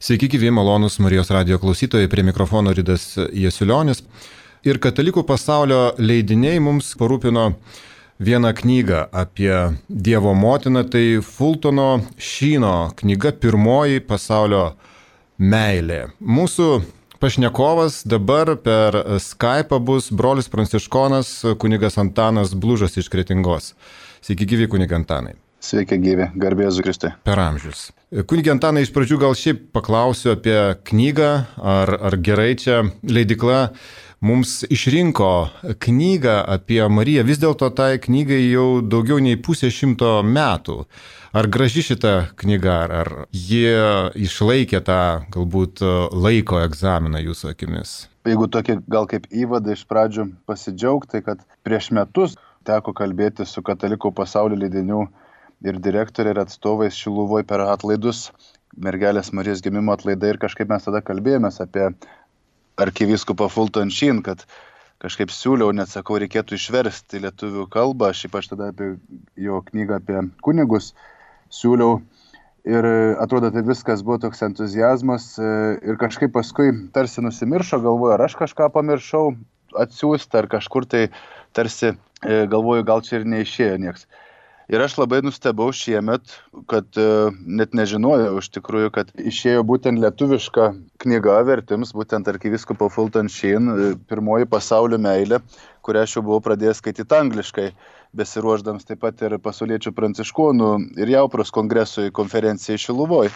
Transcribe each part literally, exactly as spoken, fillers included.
Sveiki, gyvi malonūs Marijos radijo klausytojai, prie mikrofono Ridas Jasiulionis. Ir katalikų pasaulio leidiniai mums parūpino vieną knygą apie Dievo motiną, tai Fultono Sheeno knyga Pirmoji pasaulio meilė. Mūsų pašnekovas dabar per Skype'ą bus brolis pranciškonas kunigas Antanas Blužas iš Kretingos. Sveiki, gyvi kunigai Antanai. Sveiki, gyvi, garbė Jėzui Kristui. Per amžius. Kunige Antanai, iš pradžių gal šiaip paklausiu apie knygą, ar, ar gerai čia leidykla mums išrinko knygą apie Mariją. Vis dėlto tai knygai jau daugiau nei pusė šimto metų. Ar graži šita knyga, ar ji išlaikė tą galbūt laiko egzaminą jūsų akimis? Jeigu tokį gal kaip įvadą iš pradžių pasidžiaugti, kad prieš metus teko kalbėti su katalikų pasaulio leidinių ir direktorė ir atstovais Šiluvoj per atlaidus, mergelės Marijos gimimo atlaidai, ir kažkaip mes tada kalbėjomės apie arkivyskupą Fulton Sheen, kad kažkaip siūliau, net sakau, reikėtų išversti lietuvių kalbą, aš ypač tada apie jo knygą apie kunigus siūliau, ir atrodo, tai viskas buvo toks entuzijazmas, ir kažkaip paskui tarsi nusimiršo, galvoju, ar aš kažką pamiršau atsiųsti, ar kažkur tai tarsi galvoju, gal čia ir neišėjo nieks. Ir aš labai nustebau šiemet, kad net nežinojau iš tikrųjų, kad išėjo būtent lietuviška knyga vertims, būtent arkivyskupo Fulton Sheen, Pirmoji pasaulio meilė, kurią aš jau buvau pradėjęs skaityti angliškai, besiruošdams taip pat ir pasauliečių pranciškonų ir Jaupros kongresui konferencijai Šiluvoj.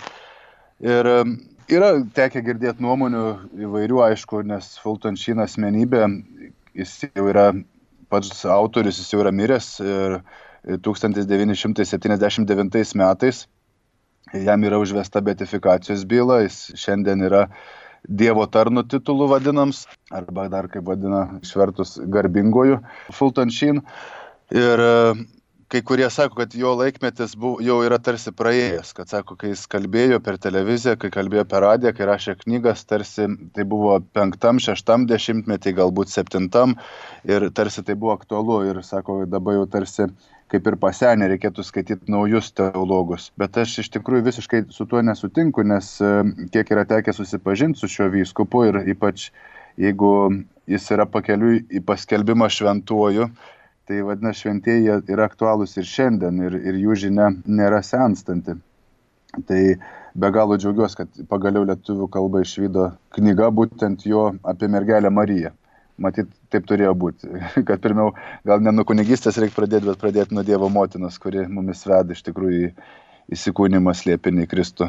Ir yra tekę girdėti nuomonių įvairių, aišku, nes Fulton Sheen asmenybė, jis jau yra pats autorius, jis jau yra miręs ir tūkstantis devyni šimtai septyniasdešimt devintais metais jam yra užvesta beatifikacijos byla, jis šiandien yra Dievo tarno titulų vadinams, arba dar kaip vadina išvertus garbingoju Fulton Sheen. Ir kai kurie sako, kad jo laikmetis buvo, jau yra tarsi praėjęs, kad sako, kai jis kalbėjo per televiziją, kai kalbėjo per radiją, kai rašė knygas, tarsi tai buvo penktam, šeštam dešimtmetį, galbūt septintam, ir tarsi tai buvo aktualu, ir sako, dabar jau tarsi kaip ir pasenę, reikėtų skaityti naujus teologus. Bet aš iš tikrųjų visiškai su tuo nesutinku, nes kiek yra tekę susipažinti su šiuo vyskupu, ir ypač jeigu jis yra pakeliui į paskelbimą šventuoju, tai vadina šventieji yra aktualūs ir šiandien, ir, ir jų žinia nėra senstanti. Tai be galo džiaugiuosi, kad pagaliau lietuvių kalba išvydo knyga būtent jo apie mergelę Mariją. Matyt, taip turėjo būti, kad pirmiau gal ne nuo kunigystės reikia pradėti, bet pradėti nuo Dievo motinos, kuri mumis veda iš tikrųjų į įsikūnymą slėpinį į Kristų.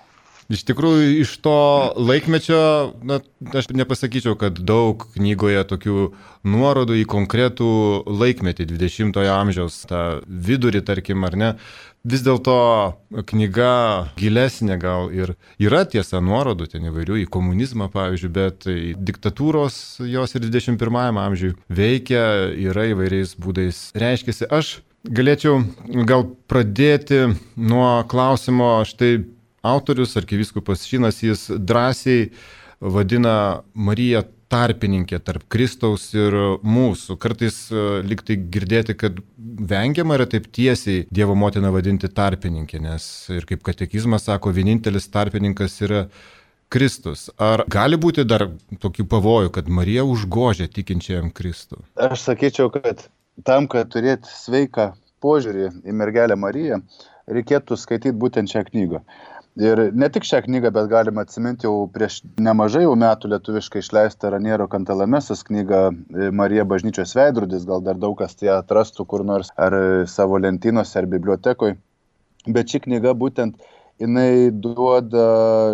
Iš tikrųjų, iš to laikmečio, na, aš nepasakyčiau, kad daug knygoje tokių nuorodų į konkretų laikmetį, dvidešimtojo amžiaus, tą vidurį, tarkim, ar ne. Vis dėlto knyga gilesnė gal ir yra tiesa nuorodų ten įvairių į komunizmą, pavyzdžiui, bet diktatūros jos ir dvidešimt pirmajame amžiuje veikia, yra įvairiais būdais reiškiasi. Aš galėčiau gal pradėti nuo klausimo, štai autorius, arkivyskupas Sheenas, jis drąsiai vadina Mariją tarpininkė tarp Kristaus ir mūsų. Kartais liktai girdėti, kad vengiama yra taip tiesiai Dievo motiną vadinti tarpininkė, nes ir kaip katekizmas sako, vienintelis tarpininkas yra Kristus. Ar gali būti dar tokių pavojų, kad Marija užgožia tikinčiajam Kristų? Aš sakyčiau, kad tam, kad turėti sveiką požiūrį į mergelę Mariją, reikėtų skaityti būtent šią knygą. Ir ne tik šią knygą, bet galima atsiminti jau prieš nemažai jau metų lietuviškai išleistą Raniero Cantalamessas knygą Marija bažnyčios veidrodis, gal dar daug kas ją atrastų kur nors ar savo lentynose ar bibliotekoje. Bet ši knyga būtent jinai duoda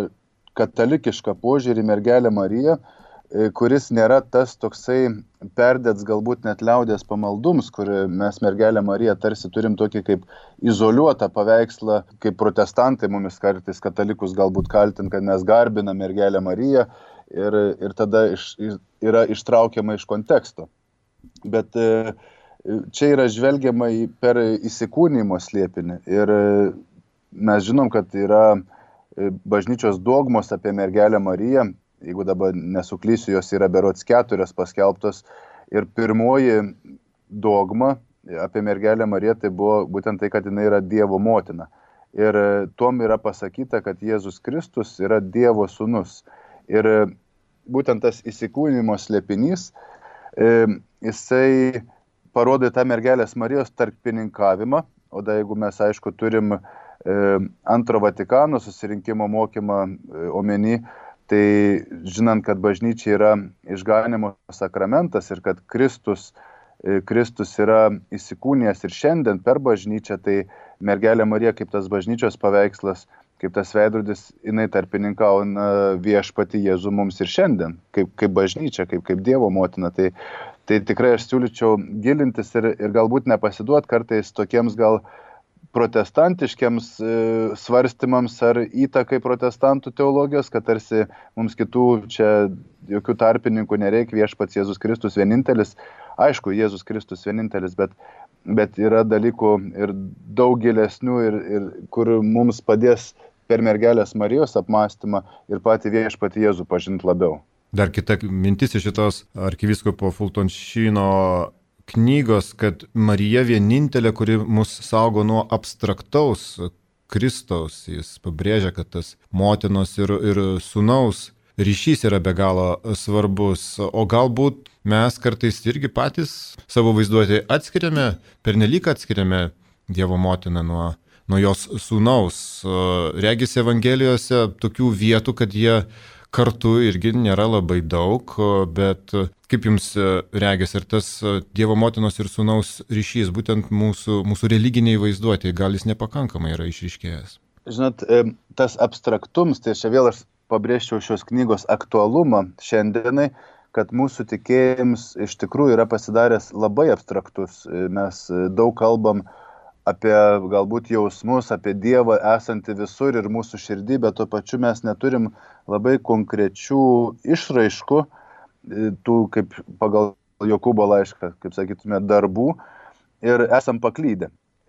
katalikišką požiūrį į mergelę Mariją, kuris nėra tas toksai perdėts galbūt net liaudies pamaldums, kur mes mergelę Mariją tarsi turim tokį kaip izoliuotą paveikslą, kaip protestantai mumis kartais katalikus galbūt kaltin, kad mes garbinam mergelę Mariją ir, ir tada iš, yra ištraukiama iš konteksto. Bet čia yra žvelgiama per įsikūnijimo slėpinį ir mes žinom, kad yra bažnyčios dogmos apie mergelę Mariją. Jeigu dabar nesuklysiu, jos yra berods keturios paskelbtos. Ir pirmoji dogma apie mergelę Mariją tai buvo būtent tai, kad jinai yra Dievo motina. Ir tuom yra pasakyta, kad Jėzus Kristus yra Dievo sūnus. Ir būtent tas įsikūnijimo slėpinys, jisai parodo tą mergelės Marijos tarpininkavimą, o da jeigu mes, aišku, turim antro Vatikano susirinkimo mokymą omeny, tai žinant, kad bažnyčia yra išganimo sakramentas ir kad Kristus, Kristus yra įsikūnijęs ir šiandien per bažnyčią, tai mergelė Marija kaip tas bažnyčios paveikslas, kaip tas veidrodis, jinai tarpininkauna viešpatį Jėzų mums ir šiandien, kaip, kaip bažnyčia, kaip, kaip Dievo motina. Tai, tai tikrai aš siūlyčiau gilintis ir, ir galbūt nepasiduot kartais tokiems gal protestantiškiams e, svarstymams ar įtakai protestantų teologijos, kad tarsi mums kitų čia jokių tarpininkų nereikia, viešpats Jėzus Kristus vienintelis. Aišku, Jėzus Kristus vienintelis, bet, bet yra dalykų ir daug gilesnių, ir, ir kur mums padės per mergelės Marijos apmąstymą ir patį viešpatį Jėzų pažinti labiau. Dar kita mintis iš šitos arkivyskupo Fulton Sheeno knygos, kad Marija vienintelė, kuri mus saugo nuo abstraktaus Kristaus. Jis pabrėžia, kad tas motinos ir, ir sūnaus ryšys yra be galo svarbus. O galbūt mes kartais irgi patys savo vaizduotėje atskiriame, pernelyg atskiriame Dievo motiną nuo, nuo jos sūnaus. Regis Evangelijose tokių vietų, kad jie kartu irgi nėra labai daug, bet kaip jums regis, ir tas Dievo motinos ir sūnaus ryšys, būtent mūsų, mūsų religiniai vaizduotėje, gal jis nepakankamai yra išryškėjęs? Žinot, tas abstraktums, tai čia vėl aš pabrėžčiau šios knygos aktualumą šiandienai, kad mūsų tikėjimas iš tikrųjų yra pasidaręs labai abstraktus. Mes daug kalbam apie galbūt jausmus, apie Dievą esantį visur ir mūsų širdį, bet tuo pačiu mes neturim labai konkrečių išraiškų, tų kaip pagal Jokūbo laišką, kaip sakytume, darbų, ir esam paklydę.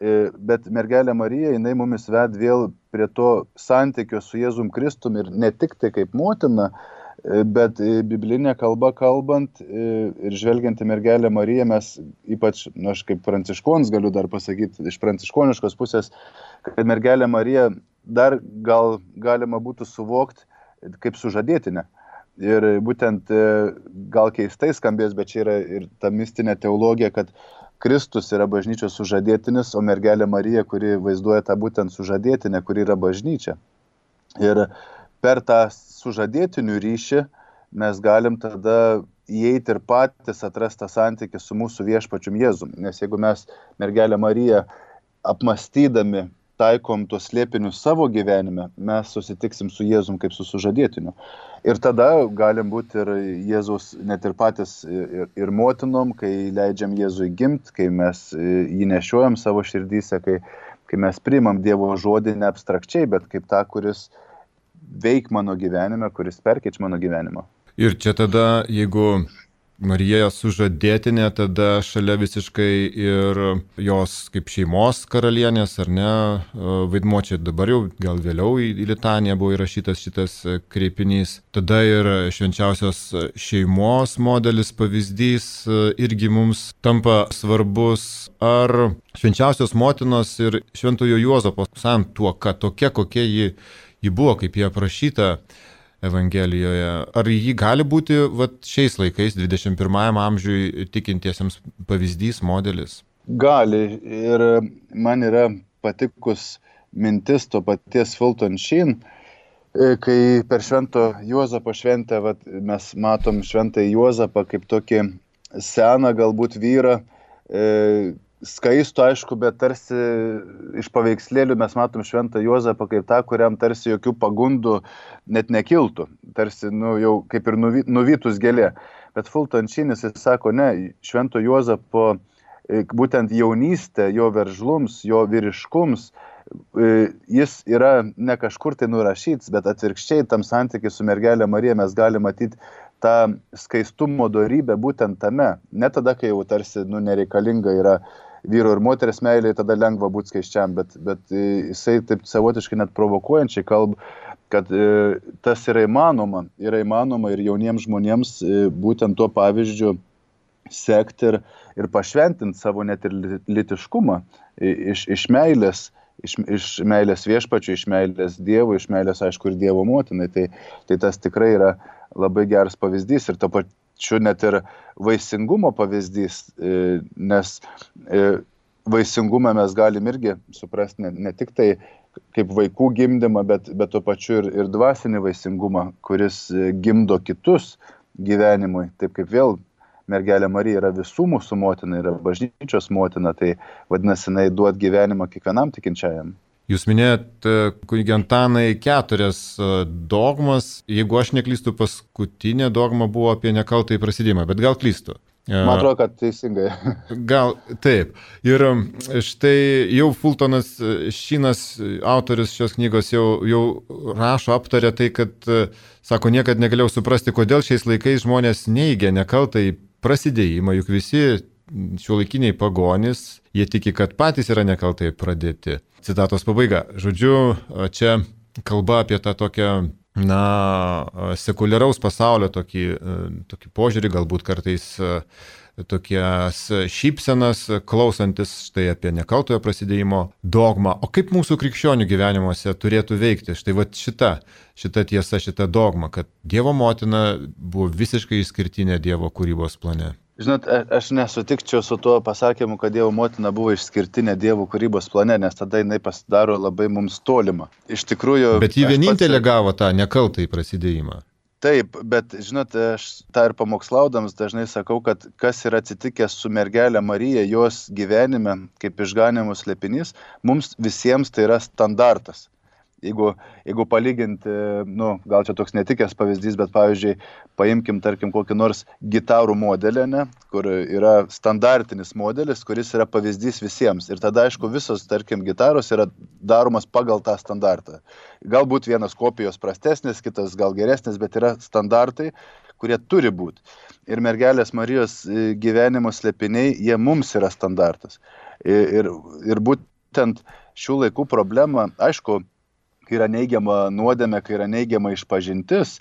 Bet mergelė Marija, jinai mumis ved vėl prie to santykio su Jėzum Kristum ir ne tik tai kaip motina, bet biblinė kalba kalbant ir žvelgiant į mergelę Mariją, mes ypač, nu, aš kaip pranciškonis galiu dar pasakyti, iš pranciškoniškos pusės, kad mergelė Marija dar gal galima būtų suvokti kaip sužadėtinė. Ir būtent gal keistai skambės, bet čia yra ir ta mistinė teologija, kad Kristus yra bažnyčios sužadėtinis, o mergelė Marija, kuri vaizduoja tą būtent sužadėtinę, kuri yra bažnyčia. Ir per tą sužadėtinių ryšį mes galim tada įeiti ir patys atrasti santykį su mūsų viešpačium Jėzum. Nes jeigu mes mergelę Mariją apmąstydami taikom tuos slėpinius savo gyvenime, mes susitiksim su Jėzum kaip su sužadėtiniu. Ir tada galim būti ir Jėzaus net ir patys ir, ir motinom, kai leidžiam Jėzui gimt, kai mes jį nešiojam savo širdyse, kai, kai mes priimam Dievo žodį ne abstrakčiai, bet kaip tą, kuris veik mano gyvenime, kuris perkeičia mano gyvenimą. Ir čia tada, jeigu Marija sužadėtinė, tada šalia visiškai ir jos kaip šeimos karalienės, ar ne, vaidmuo čia dabar jau, gal vėliau į litaniją buvo įrašytas šitas kreipinys. Tada ir švenčiausios šeimos modelis, pavyzdys irgi mums tampa svarbus. Ar švenčiausios motinos ir šventojo Juozapo santuoka tokia, kokia ji, ji buvo, kaip jie aprašyta Evangelijoje, ar jį gali būti vat, šiais laikais, dvidešimt pirmajam amžiui tikintiesiems pavyzdys, modelis? Gali, ir man yra patikus mintis to paties Fulton Sheen, kai per švento Juozapo šventę vat, mes matom šventąjį Juozapą kaip tokį seną galbūt vyrą, e, skaistu, aišku, bet tarsi iš paveikslėlių mes matom šventą Juozapą kaip tą, kuriam tarsi jokių pagundų net nekiltų. Tarsi, nu, jau kaip ir nuvy, nuvytus gėlė. Bet Fulton Sheenis jis sako, ne, švento Juozapo būtent jaunystė, jo veržlums, jo vyriškums, jis yra ne kažkur tai nurašyts, bet atvirkščiai tam santykiai su mergelė Marija mes galime matyti tą skaistumo dorybę būtent tame. Ne tada, kai jau tarsi nu, nereikalinga yra vyro ir moters meilė, tada lengva būti skaiščiam, bet, bet jisai taip savotiškai net provokuojančiai kalba, kad e, tas yra įmanoma, yra įmanoma ir jauniems žmonėms e, būtent tuo pavyzdžiu sekti ir, ir pašventinti savo net ir litiškumą iš, iš meilės iš, iš meilės viešpačiui, iš meilės Dievui, iš meilės, aišku, ir Dievo motinai. Tai, tai tas tikrai yra labai geras pavyzdys ir to pačiu net ir vaisingumo pavyzdys, nes vaisingumą mes galim irgi suprasti ne, ne tik tai kaip vaikų gimdymą, bet, bet to pačiu ir, ir dvasinį vaisingumą, kuris gimdo kitus gyvenimui, taip kaip vėl mergelė Marija yra visų mūsų motina, yra bažnyčios motina, tai vadinasi, jinai duot gyvenimą kiekvienam tikinčiajam. Jūs minėjot, kunige Antanai, keturias dogmas. Jeigu aš neklystu, paskutinė dogma buvo apie nekaltąjį prasidėjimą, bet gal klystu. Man atrodo, kad teisingai. Gal taip. Ir štai jau Fultonas Šynas, autorius šios knygos, jau, jau rašo, aptarė tai, kad, sako, niekad negalėjau suprasti, kodėl šiais laikais žmonės neigia nekaltąjį prasidėjimą, juk visi šiuolaikiniai pagonys, jie tiki, kad patys yra nekaltai pradėti. Citatos pabaiga. Žodžiu, čia kalba apie tą tokią, na, sekuliaraus pasaulio tokį, tokį požiūrį, galbūt kartais tokias šypsenas, klausantis štai apie nekaltojo prasidėjimo dogmą. O kaip mūsų krikščionių gyvenimuose turėtų veikti štai va šita, šita tiesa, šita dogma, kad Dievo motina buvo visiškai išskirtinė Dievo kūrybos plane? Žinot, aš nesutikčiau su tuo pasakymu, kad Dievo motina buvo išskirtinė Dievo kūrybos plane, nes tada jinai pasidaro labai mums tolima. Iš tikrųjų... Bet ji vienintelė pats... gavo tą nekaltąjį prasidėjimą. Taip, bet, žinot, aš tą ir pamokslaudams dažnai sakau, kad kas yra atsitikęs su mergelė Marija, jos gyvenime, kaip išganimo slėpinys, mums visiems tai yra standartas. Jeigu, jeigu palyginti, nu, gal čia toks netikęs pavyzdys, bet pavyzdžiui, paimkim, tarkim, kokį nors gitarų modelį, ne, kur yra standartinis modelis, kuris yra pavyzdys visiems. Ir tada, aišku, visos, tarkim, gitaros yra daromas pagal tą standartą. Galbūt vienas kopijos prastesnis, kitas gal geresnis, bet yra standartai, kurie turi būti. Ir mergelės Marijos gyvenimo slėpiniai, jie mums yra standartas. Ir, ir būtent šių laikų problema, aišku, kai yra neigiama nuodėmė, kai yra neigiama išpažintis,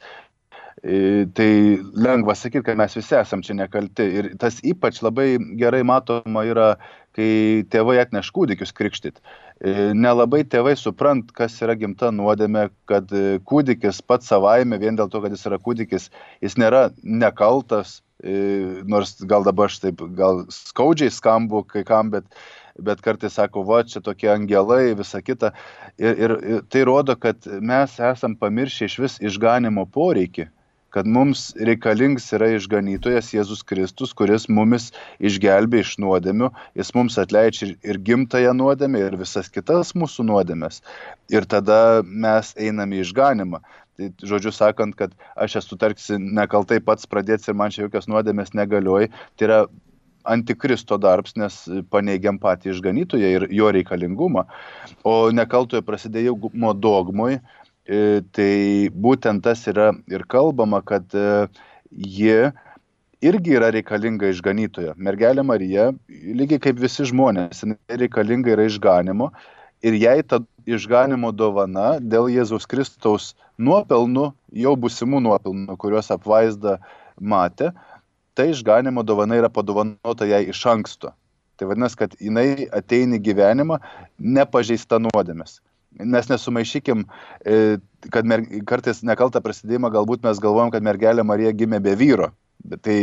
tai lengva sakyti, kad mes visi esam čia nekalti. Ir tas ypač labai gerai matoma yra, kai tėvai atneš kūdikius krikštyti. Nelabai tėvai suprant, kas yra gimta nuodėmė, kad kūdikis pats savaime, vien dėl to, kad jis yra kūdikis, jis nėra nekaltas, nors gal dabar aš taip, gal skaudžiai skambu kai kam, bet bet kartais sako, va, čia tokie angelai, visa kita. Ir, ir, ir tai rodo, kad mes esam pamiršę iš vis išganimo poreikį, kad mums reikalings yra išganytojas Jėzus Kristus, kuris mumis išgelbė iš nuodėmių, jis mums atleidžia ir gimtąją nuodėmę, ir visas kitas mūsų nuodėmės. Ir tada mes einame į išganimą. Tai, žodžiu sakant, kad aš esu tarsi nekaltai pats pradėti ir man čia jokios nuodėmės negalioja, tai yra antikristo darbs, nes paneigiam patį išganytoją ir jo reikalingumą. O nekaltojo prasidėjimo dogmoj, tai būtent tas yra ir kalbama, kad ji irgi yra reikalinga išganytojo. Mergelė Marija, lygiai kaip visi žmonės, reikalinga yra išganimo ir jai ta išganimo dovana dėl Jėzaus Kristaus nuopelnų, jau būsimų nuopelnų, kuriuos apvaizda matė, ta išganimo dovana yra padovanota jai iš anksto. Tai vadinasi, kad jinai ateina į gyvenimą nepažeista nuodėmės. Mes nesumaišykim, kad mer... kartais nekaltą prasidėjimą galbūt mes galvojam, kad mergelė Marija gimė be vyro. Bet tai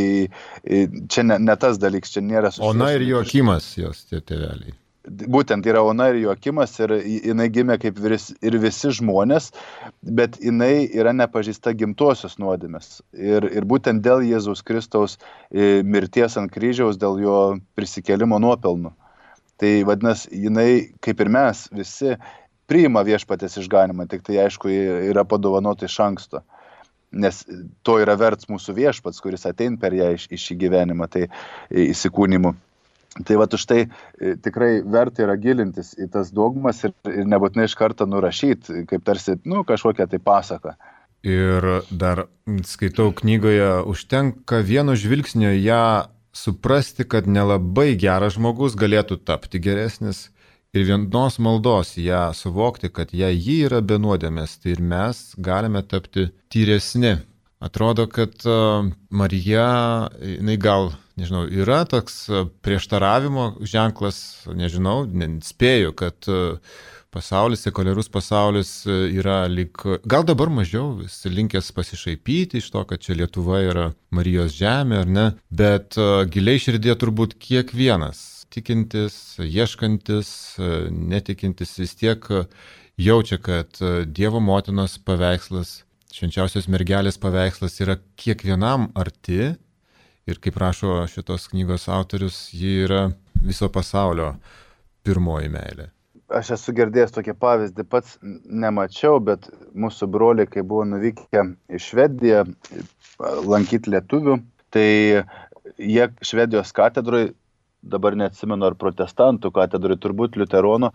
čia ne, ne tas dalykas, čia nėra susijęs. Ona ir Joakimas jos tie tėveliai. Būtent yra Ona ir Joakimas ir jinai gimė kaip vis, ir visi žmonės, bet jinai yra nepažįsta gimtosios nuodėmės. Ir, ir būtent dėl Jėzaus Kristaus mirties ant kryžiaus, dėl jo prisikėlimo nuopelnų. Tai vadinasi, jinai, kaip ir mes, visi priima viešpatės išganimą, tik tai aišku yra padovanota iš anksto. Nes to yra verts mūsų viešpats, kuris ateina per ją iš, iš į gyvenimą, tai įsikūnimu. Tai va už tai tikrai verta yra gilintis į tas dogmas ir, ir nebūtinai iš karto nurašyti, kaip tarsi, nu, kažkokią tai pasaką. Ir dar skaitau knygoje, užtenka vieno žvilgsnio ją suprasti, kad nelabai geras žmogus galėtų tapti geresnis ir vienos maldos ją suvokti, kad jei ji yra be nuodėmės, tai ir mes galime tapti tyresni. Atrodo, kad Marija, jinai gal, nežinau, yra toks prieštaravimo ženklas, nežinau, spėju, kad pasaulis, sekuliarus pasaulis yra lyg, gal dabar mažiau, vis linkęs pasišaipyti iš to, kad čia Lietuva yra Marijos žemė, ar ne, bet giliai širdie turbūt kiekvienas tikintis, ieškantis, netikintis vis tiek jaučia, kad Dievo motinos paveikslas, švenčiausios mergelės paveikslas yra kiekvienam arti ir kaip rašo šitos knygos autorius, ji yra viso pasaulio pirmoji meilė. Aš esu girdėjęs tokį pavyzdį, pats nemačiau, bet mūsų broliai, kai buvo nuvykę į Švediją lankyti lietuvių, tai jie Švedijos katedroje, dabar neatsimenu ar protestantų katedroje, turbūt liuteronų,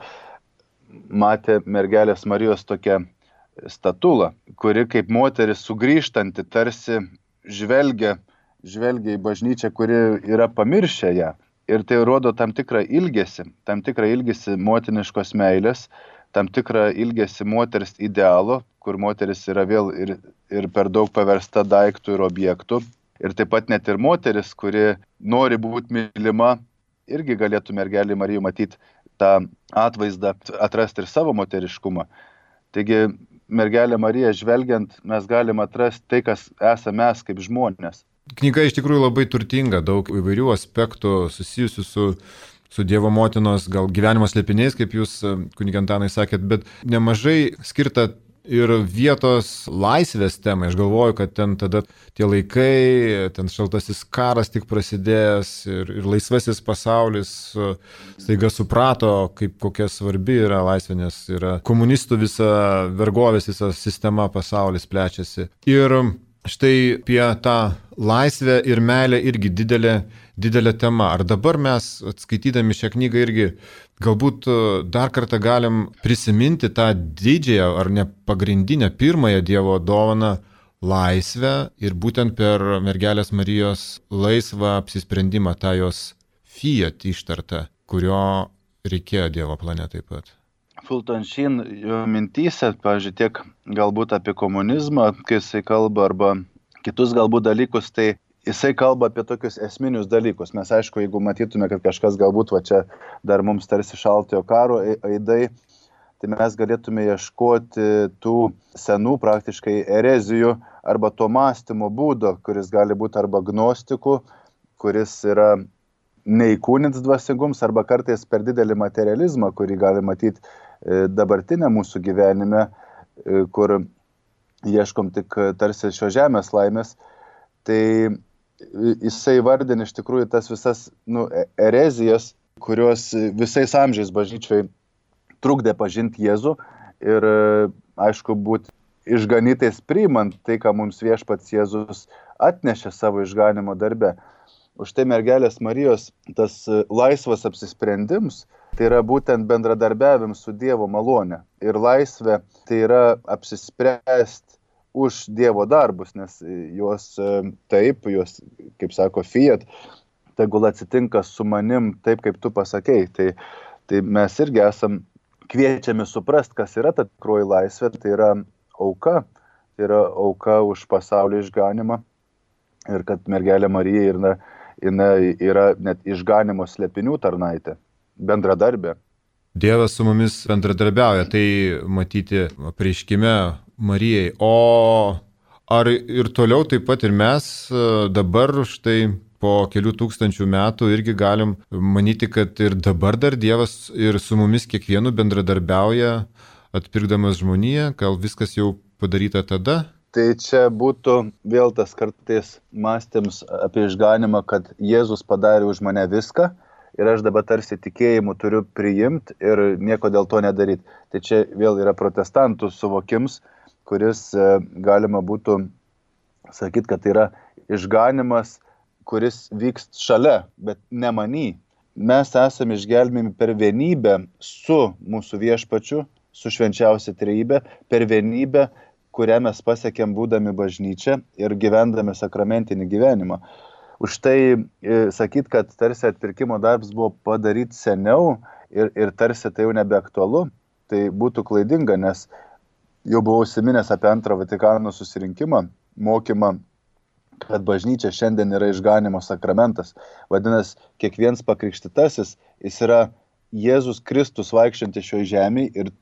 matė mergelės Marijos tokią statulą, kuri kaip moteris sugrįžtanti tarsi žvelgia, žvelgia į bažnyčią, kuri yra pamiršę ją. Ir tai rodo tam tikrą ilgesį, tam tikrą ilgesį motiniškos meilės, tam tikrą ilgesį moters idealo, kur moteris yra vėl ir, ir per daug paversta daiktų ir objektų. Ir taip pat net ir moteris, kuri nori būti mylima, irgi galėtų mergelį Mariją matyti tą atvaizdą, atrasti ir savo moteriškumą. Taigi mergelė Marija žvelgiant, mes galime atrasti tai, kas esame mes kaip žmonės. Knyga iš tikrųjų labai turtinga, daug įvairių aspektų susijusių su, su Dievo motinos gal gyvenimo slėpiniais, kaip jūs, kunige Antanai, sakėt, bet nemažai skirta ir vietos laisvės temai. Aš galvoju, kad ten tada tie laikai, ten šaltasis karas tik prasidėjęs ir, ir laisvasis pasaulis staiga suprato, kaip kokia svarbi yra laisvė, nes yra komunistų visa vergovės, visa sistema pasaulis plečiasi. Ir štai apie tą laisvę ir meilę irgi didelė, didelė tema. Ar dabar mes, skaitydami šią knygą, irgi galbūt dar kartą galim prisiminti tą didžiąją ar ne pagrindinę pirmąją Dievo dovaną laisvę ir būtent per mergelės Marijos laisvą apsisprendimą, tą jos fiat ištartą, kurio reikėjo Dievo plane taip pat. Fulton Sheen jo mintyse, pavyzdžiui, tiek galbūt apie komunizmą, kai jisai kalba, arba kitus galbūt dalykus, tai jisai kalba apie tokius esminius dalykus. Mes aišku, jeigu matytume, kad kažkas galbūt va čia dar mums tarsi šaltojo karo aidai, tai mes galėtume ieškoti tų senų praktiškai erezijų arba to mąstymo būdo, kuris gali būti arba gnostikų, kuris yra neįkūnins dvasingums, arba kartais per didelį materializmą, kurį gali matyti dabartinę mūsų gyvenime, kur ieškom tik tarsi šio žemės laimės, tai jisai vardina iš tikrųjų tas visas nu, erezijas, kurios visais amžiais bažnyčiai trukdė pažinti Jėzų ir aišku būti išganytais priimant tai, ką mums viešpats Jėzus atnešė savo išganimo darbe. Už tai mergelės Marijos tas laisvas apsisprendims, tai yra būtent bendradarbiavimas su Dievo malone. Ir laisvė tai yra apsispręsti už Dievo darbus, nes juos taip, juos, kaip sako fiat, tegul atsitinka su manim taip, kaip tu pasakei. Tai, tai mes irgi esam kviečiami suprasti, kas yra ta tikroji laisvė, tai yra auka, tai yra auka už pasaulio išganimą. Ir kad mergelė Marija yra, yra net išganimo slėpinių tarnaitė. Bendradarbė. Dievas su mumis bendradarbiauja, tai matyti apreiškime Marijai. O ar ir toliau taip pat ir mes dabar štai po kelių tūkstančių metų irgi galim manyti, kad ir dabar dar Dievas ir su mumis kiekvienu bendradarbiauja, atpirkdamas žmoniją, gal viskas jau padaryta tada? Tai čia būtų vėl tas kartais mąstymas apie išganimą, kad Jėzus padarė už mane viską, ir aš dabar tarsi tikėjimu turiu priimti ir nieko dėl to nedaryti. Tai čia vėl yra protestantų suvokims, kuris galima būtų sakyti, kad tai yra išganimas, kuris vyks šalia, bet ne many. Mes esame išgelbėjami per vienybę su mūsų viešpačiu, su švenčiausia trejybe, per vienybę, kurią mes pasiekėm būdami bažnyčia ir gyvendami sakramentinį gyvenimą. Už tai sakyt, kad tarsi atpirkimo darbas buvo padaryti seniau ir, ir tarsi tai jau nebeaktualu, tai būtų klaidinga, nes jau buvau užsiminęs apie antrą Vatikano susirinkimą, mokymą, kad bažnyčia šiandien yra išganimo sakramentas. Vadinasi, kiekvienas pakrikštytasis, jis yra Jėzus Kristus vaikščiantis šioje žemėje ir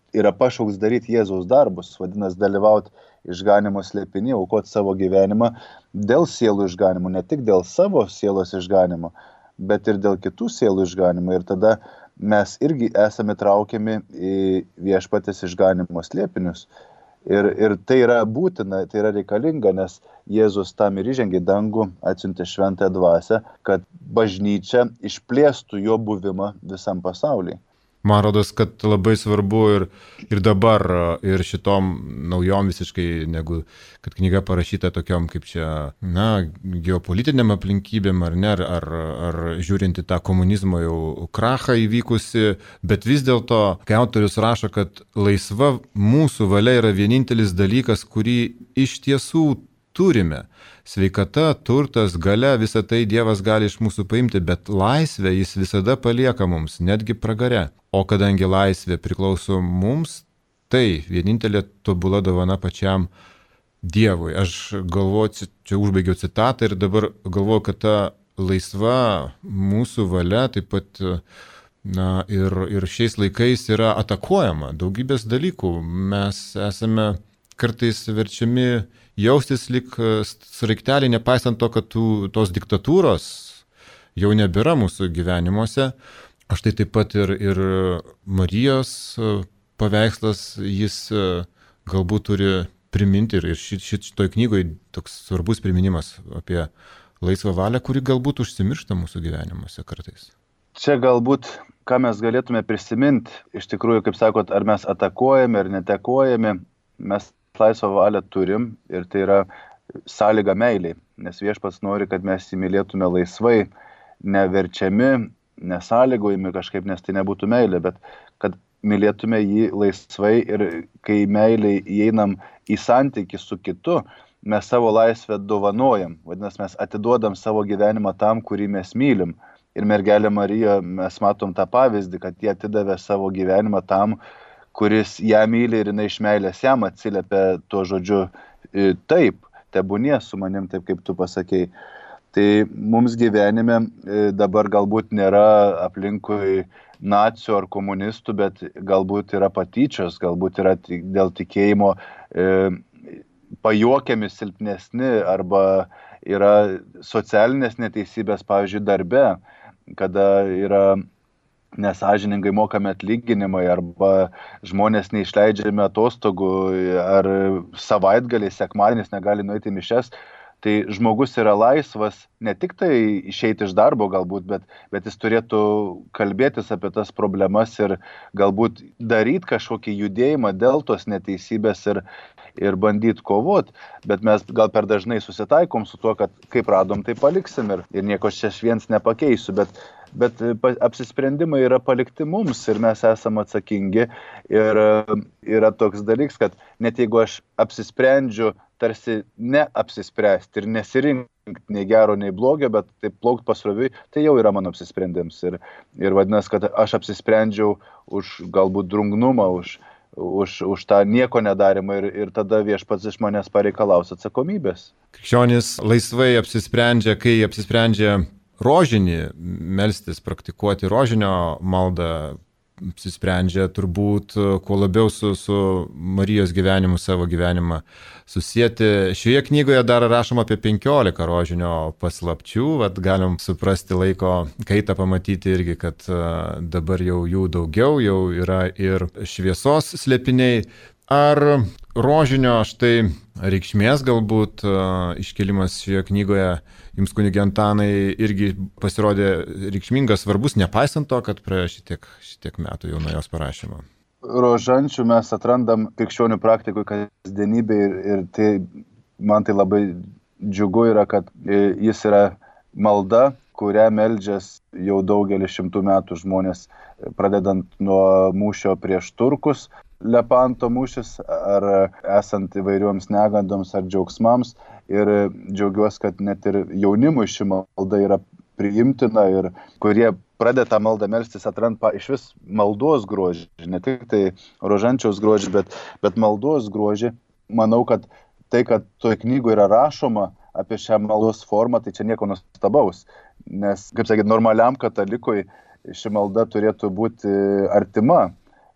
yra pašauks daryti Jėzaus darbus, vadinasi dalyvauti išganimo slėpiny, aukoti savo gyvenimą dėl sielų išganimo, ne tik dėl savo sielos išganimo, bet ir dėl kitų sielų išganimo. Ir tada mes irgi esame traukiami į viešpatės išganimo slėpinius. Ir, ir tai yra būtina, tai yra reikalinga, nes Jėzus tam ir įžengė į dangų, atsiuntė šventąją dvasią, kad bažnyčia išplėstų jo buvimą visam pasaulyje. Man rodos, kad labai svarbu ir, ir dabar, ir šitom naujom visiškai, negu kad knyga parašyta tokiom kaip čia, na, geopolitiniam aplinkybėm, ar ne, ar, ar žiūrinti tą komunizmo jau krachą įvykusi, bet vis dėlto, kai autorius rašo, kad laisva mūsų valia yra vienintelis dalykas, kurį iš tiesų turime. Sveikata, turtas, galia, visą tai Dievas gali iš mūsų paimti, bet laisvę jis visada palieka mums, netgi pragare. O kadangi laisvė priklauso mums, tai vienintelė tobula dovana pačiam Dievui. Aš galvoju, čia užbaigiau citatą ir dabar galvoju, kad ta laisva mūsų valia taip pat, na, ir, ir šiais laikais yra atakuojama daugybės dalykų. Mes esame kartais verčiami jaustis lyg sraigtelį, nepaisant to, kad tų, tos diktatūros jau nebėra mūsų gyvenimuose. Aš tai taip pat ir, ir Marijos paveikslas, jis galbūt turi priminti ir šit, šit, šitoj knygoje toks svarbus priminimas apie laisvą valią, kuri galbūt užsimiršta mūsų gyvenimuose kartais. Čia galbūt, ką mes galėtume prisiminti, iš tikrųjų, kaip sakot, ar mes atakuojame ar netekojame, mes laisvą valią turim ir tai yra sąlyga meiliai, nes viešpats nori, kad mes jį mylėtume laisvai, neverčiami, nesąlygojami kažkaip, nes tai nebūtų meilė, bet kad mylėtume jį laisvai ir kai meiliai įeinam į santykį su kitu, mes savo laisvę dovanojam, vadinasi, mes atiduodam savo gyvenimą tam, kurį mes mylim. Ir mergelė Marija, mes matom tą pavyzdį, kad jie atidavė savo gyvenimą tam, kuris ją myli ir jinai iš meilės jam atsiliepia tuo žodžiu taip, tebūnie su manim, taip kaip tu pasakei. Tai mums gyvenime dabar galbūt nėra aplinkui nacių ar komunistų, bet galbūt yra patyčios, galbūt yra dėl tikėjimo e, pajuokiami silpnesni arba yra socialinės neteisybės, pavyzdžiui, darbe, kada yra nesąžiningai mokami atlyginimai arba žmonės neišleidžiami atostogų ar savaitgaliais, sekmadienis negali nueiti į mišias. Tai žmogus yra laisvas ne tik tai išeiti iš darbo galbūt, bet, bet jis turėtų kalbėtis apie tas problemas ir galbūt daryti kažkokį judėjimą dėl tos neteisybės ir, ir bandyti kovoti. Bet mes gal per dažnai susitaikom su tuo, kad kaip radom, tai paliksim ir, ir nieko čia aš viens nepakeisiu. Bet, bet apsisprendimai yra palikti mums ir mes esame atsakingi. Ir yra toks dalykas, kad net jeigu aš apsisprendžiu tarsi neapsispręsti ir nesirinkti nei gero, nei blogio, bet taip plaukt pasroviui, tai jau yra mano apsisprendimas. Ir, ir vadinasi, kad aš apsisprendžiau už galbūt drungnumą, už, už, už tą nieko nedarimą ir, ir tada viešpats iš manęs pareikalaus atsakomybės. Krikščionys laisvai apsisprendžia, kai apsisprendžia rožinį melstis, praktikuoti rožinio maldą, apsisprendžia turbūt kuo labiau su, su Marijos gyvenimu, savo gyvenimą susieti. Šioje knygoje dar rašoma apie penkiolika rožinio paslapčių, vat galim suprasti laiko kaitą pamatyti irgi, kad dabar jau jų daugiau, jau yra ir šviesos slėpiniai. Ar rožinio štai reikšmės galbūt iškelimas šioje knygoje jums, kunige Antanai, irgi pasirodė reikšmingas, svarbus, nepaisant to, kad praėjo šitiek, šitiek metų jau nuo jos parašymo? Rožančių mes atrandam krikščionių praktikui kasdienybė ir, ir tai, man tai labai džiugu yra, kad jis yra malda, kurią meldžias jau daugelį šimtų metų žmonės, pradedant nuo mūšio prieš turkus, Lepanto mūšis, ar esant įvairioms negandoms ar džiaugsmams. Ir džiaugiuosi, kad net ir jaunimui ši malda yra priimtina ir kurie pradeda tą maldą melstis, atranda iš vis maldos grožį, ne tik tai rožančiaus grožį, bet, bet maldos grožį. Manau, kad tai, kad toje knygoje yra rašoma apie šią maldos formą, tai čia nieko nuostabaus. Nes, kaip sakyti, normaliam katalikui ši malda turėtų būti artima.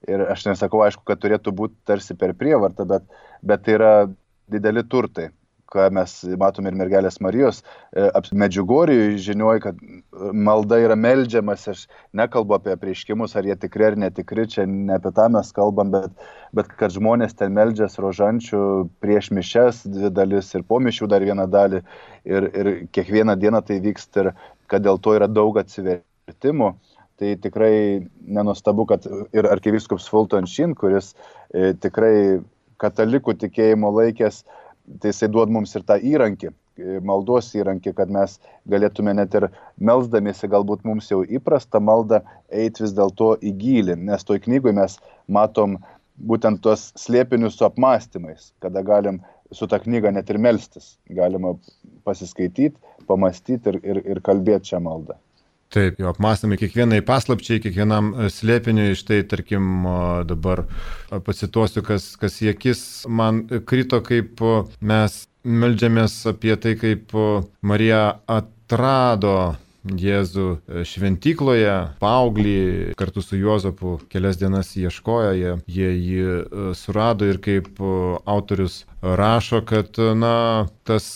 Ir aš nesakau, aišku, kad turėtų būti tarsi per prievartą, bet, bet tai yra dideli turtai, ką mes matom ir mergelės Marijos. Medžiugorjėje žinioju, kad malda yra meldžiamas, aš nekalbu apie apreiškimus, ar jie tikri ar netikri, čia ne apie tą mes kalbam, bet, bet kad žmonės ten meldžias rožančių prieš mišes dvi dalis ir po mišių dar vieną dalį ir, ir kiekvieną dieną tai vyksta ir kad dėl to yra daug atsivertimų. Tai tikrai nenuostabu, kad ir arkivyskupas Fulton Sheen, kuris e, tikrai katalikų tikėjimo laikęs, tai jisai duod mums ir tą įrankį, maldos įrankį, kad mes galėtume net ir melsdamiesi galbūt mums jau įprastą maldą eiti vis dėlto į gylį, nes toj knygoj mes matom būtent tuos slėpinius su apmąstymais, kada galim su ta knyga net ir melstis, galima pasiskaityti, pamastyti ir, ir, ir kalbėti šią maldą. Taip, jau apmąstami kiekvienai paslapčiai, kiekvienam slėpiniui, štai tarkim dabar pacituosiu, kas, kas į akis man krito, kaip mes meldžiamės apie tai, kaip Marija atrado Jėzų šventykloje, paauglį, kartu su Juozapu kelias dienas ieškojo, jie, jie jį surado ir kaip autorius rašo, kad na, tas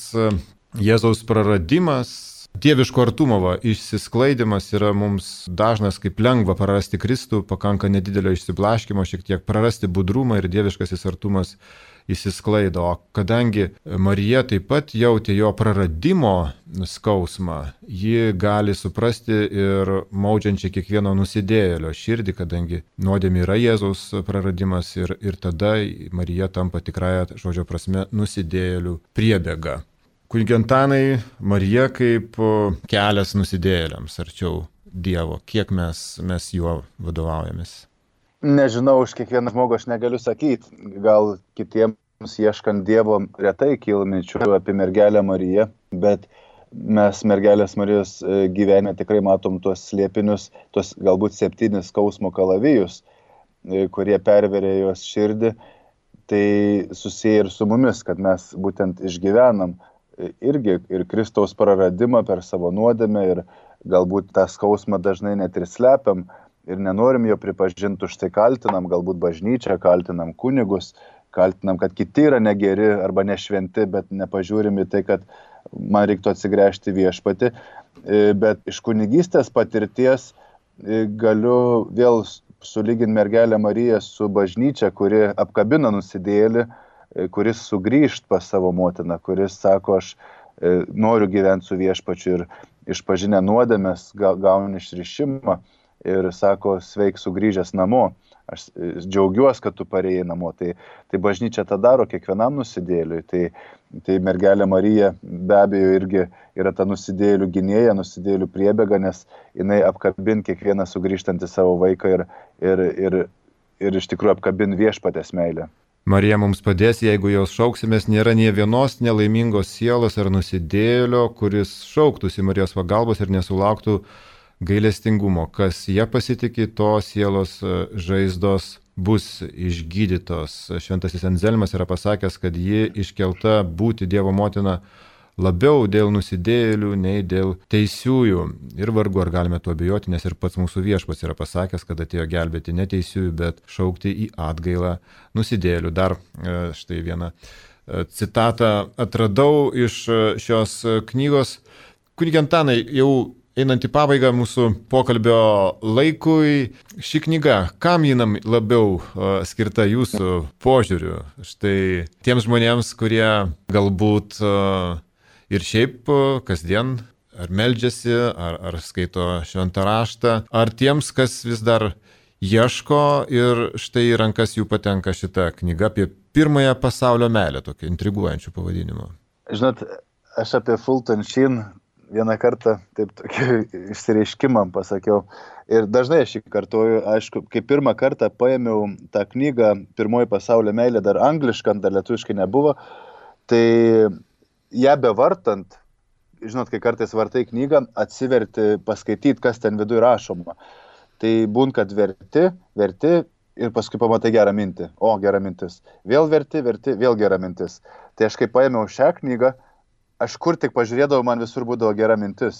Jėzaus praradimas, dieviško artumo va, išsisklaidimas yra mums dažnas, kaip lengva prarasti Kristų, pakanka nedidelio išsiblaškimo, šiek tiek prarasti budrumą ir dieviškasis artumas išsisklaido. O kadangi Marija taip pat jautė jo praradimo skausmą, ji gali suprasti ir maudžiančią kiekvieno nusidėjėlio širdį, kadangi nuodėmė yra Jėzaus praradimas ir, ir tada Marija tampa tikrąja žodžio prasme nusidėjėlių priebėga. Kunige Antanai, Marija kaip kelias nusidėjėliams arčiau Dievo, kiek mes, mes juo vadovaujamės? Nežinau, už kiekvieną žmogų aš negaliu sakyti, gal kitiems ieškant Dievo retai kyla minčių apie mergelę Mariją, bet mes mergelės Marijos gyvenime tikrai matom tuos slėpinius, tuos galbūt septynis skausmo kalavijus, kurie perverė jos širdį, tai susiję ir su mumis, kad mes būtent išgyvenam irgi ir Kristaus praradimą per savo nuodėmę ir galbūt tą skausmą dažnai net ir slepiam ir nenorim jo pripažinti, už tai kaltinam, galbūt bažnyčią, kaltinam kunigus, kaltinam, kad kiti yra negeri arba nešventi, bet nepažiūrim į tai, kad man reiktų atsigręžti viešpatį. Bet iš kunigystės patirties galiu vėl sulyginti mergelę Mariją su bažnyčia, kuri apkabina nusidėjėlį, kuris sugrįžt pas savo motiną, kuris sako, aš noriu gyventi su viešpačiu ir išpažinę nuodėmes gauni išrišimą ir sako, sveik sugrįžęs namo, aš džiaugiuosi, kad tu parėjai namo. Tai, tai bažnyčia tą daro kiekvienam nusidėjėliui. Tai, tai mergelė Marija be abejo irgi yra ta nusidėjėlių gynėja, nusidėjėlių priebėga, nes jinai apkabin kiekvieną sugrįžtantį savo vaiką ir, ir, ir, ir iš tikrųjų apkabin viešpatės meilę. Marija mums padės, jeigu jos šauksimės, nėra nie vienos nelaimingos sielos ar nusidėjėlio, kuris šauktųsi Marijos pagalbos ir nesulauktų gailestingumo. Kas ją pasitikė, to sielos žaizdos bus išgydytos. Šventasis Anzelmas yra pasakęs, kad ji iškelta būti Dievo motina labiau dėl nusidėjėlių nei dėl teisiųjų. Ir vargu ar galime tuo abejoti, nes ir pats mūsų viešpats yra pasakęs, kad atėjo gelbėti ne teisiųjų, bet šaukti į atgailą nusidėjėlių. Dar štai vieną citatą atradau iš šios knygos. Kunige Antanai, jau einant į pabaigą mūsų pokalbio laikui, ši knyga, kam jinam labiau skirta jūsų požiūriu? Štai tiems žmonėms, kurie galbūt ir šiaip kasdien ar meldžiasi, ar, ar skaito šventą raštą, ar tiems, kas vis dar ieško ir štai į rankas jų patenka šita knyga apie pirmąją pasaulio meilę, tokiu intriguojančiu pavadinimu. Žinot, aš apie Fulton Sheen vieną kartą taip tokį išsireiškimą pasakiau ir dažnai aš jį kartoju, aišku, kai pirmą kartą paėmiau tą knygą Pirmoji pasaulio meilė, dar angliškai, dar lietuviškai nebuvo, tai ją bevartant, žinot, kai kartais vartai knygą, atsiverti, paskaityti, kas ten viduje rašoma. Tai būn, kad verti, verti ir paskui pamatai gerą mintį. O, gera mintis. Vėl verti, verti, vėl gera mintis. Tai aš kai paėmiau šią knygą, aš kur tik pažiūrėdavau, man visur būdavo gera mintis.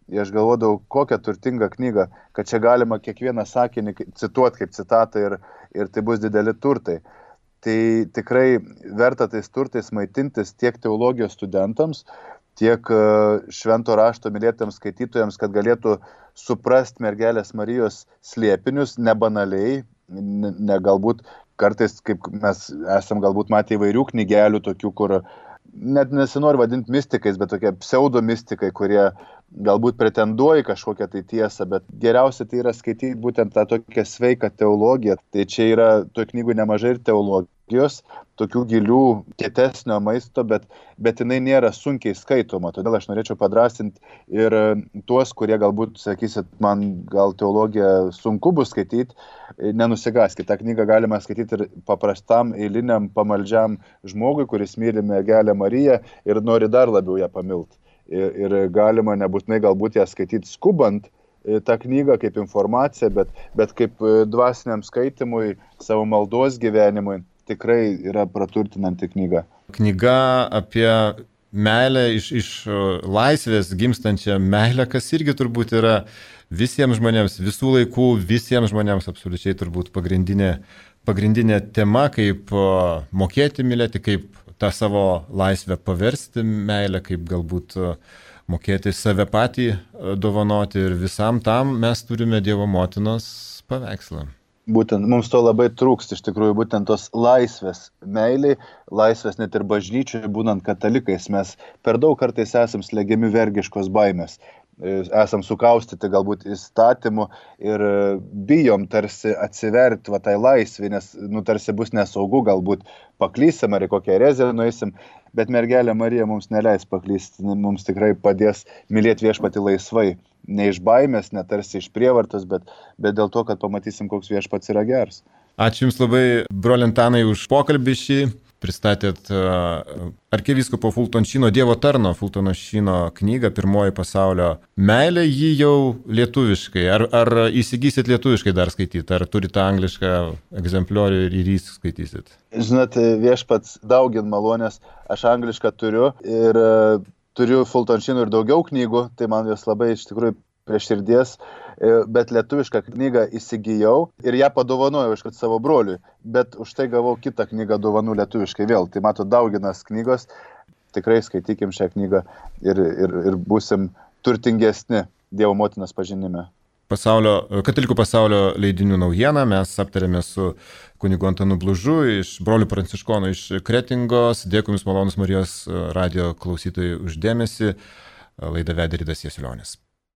Ir aš galvodavau, kokią turtingą knygą, kad čia galima kiekvieną sakinį cituoti kaip citatą ir, ir tai bus dideli turtai. Tai tikrai verta tais turtais maitintis tiek teologijos studentams, tiek švento rašto mylėtams skaitytojams, kad galėtų suprasti mergelės Marijos slėpinius nebanaliai, ne, ne galbūt kartais, kaip mes esam galbūt matę įvairių knygelių, tokių, kur net nesinori vadinti mistikais, bet tokie pseudo mistikai, kurie galbūt pretenduoja kažkokią tai tiesą, bet geriausia tai yra skaityti būtent tą tokią sveiką teologiją. Tai čia yra toj knygų nemažai ir teologijos, tokių gilių, kietesnio maisto, bet, bet jinai nėra sunkiai skaitoma. Todėl aš norėčiau padrasinti ir tuos, kurie galbūt, sakysit, man gal teologiją sunku bus skaityti, nenusigaskite. Ta knygą galima skaityti ir paprastam, eiliniam, pamaldžiam žmogui, kuris myli mergelę Mariją ir nori dar labiau ją pamilti. Ir, ir galima nebūtinai galbūt ją skaityti skubant tą knygą kaip informaciją, bet, bet kaip dvasiniam skaitimui, savo maldos gyvenimui tikrai yra praturtinanti knyga. Knyga apie meilę iš, iš laisvės gimstančią meilę, kas irgi turbūt yra visiems žmonėms, visų laikų, visiems žmonėms absoliučiai turbūt pagrindinė, pagrindinė tema, kaip mokėti mylėti, kaip tą savo laisvę paversti meilę, kaip galbūt mokėti save patį dovanoti ir visam tam mes turime Dievo motinos paveikslą. Būtent mums to labai trūksta, iš tikrųjų, būtent tos laisvės meiliai, laisvės net ir bažnyčioje, būnant katalikais, mes per daug kartais esam slegiami vergiškos baimės. Esam sukaustyti galbūt įstatymu ir bijom tarsi atsiverti va tai laisvį, nes nu, tarsi bus nesaugu, galbūt paklysim ar į kokią ereziją nueisim, bet mergelė Marija mums neleis paklysti, mums tikrai padės mylėti viešpatį laisvai. Ne iš baimės, ne tarsi iš prievartos, bet, bet dėl to, kad pamatysim, koks viešpats yra geras. Ačiū Jums labai, broli Antanai, už pokalbį šį. Pristatėt uh, arkivyskupo Fulton Šyno Dievo tarno Fultono Šyno knygą Pirmoji pasaulio meilė, jį jau lietuviškai. Ar, ar įsigysit lietuviškai dar skaityti, ar turite anglišką egzempliorių ir jį skaitysit? Žinot, viešpats daugin malonės, aš anglišką turiu ir uh, turiu Fulton Šyno ir daugiau knygų, tai man jos labai iš tikrųjų prie širdies, bet lietuvišką knygą įsigijau ir ją padovanojau iškart savo broliui, bet už tai gavau kitą knygą dovanų lietuviškai vėl. Tai mato, dauginas knygos, tikrai skaitykim šią knygą ir, ir, ir būsim turtingesni Dievo motinos pažinime. Pasaulio, katalikų pasaulio leidinių naujieną mes aptarėme su kunigu Antanu Blužu iš brolių pranciškonų iš Kretingos. Dėkui Jums, malonūs Marijos radijo klausytojai, už dėmesį. Laidą vedė Ridas Jasiulionis.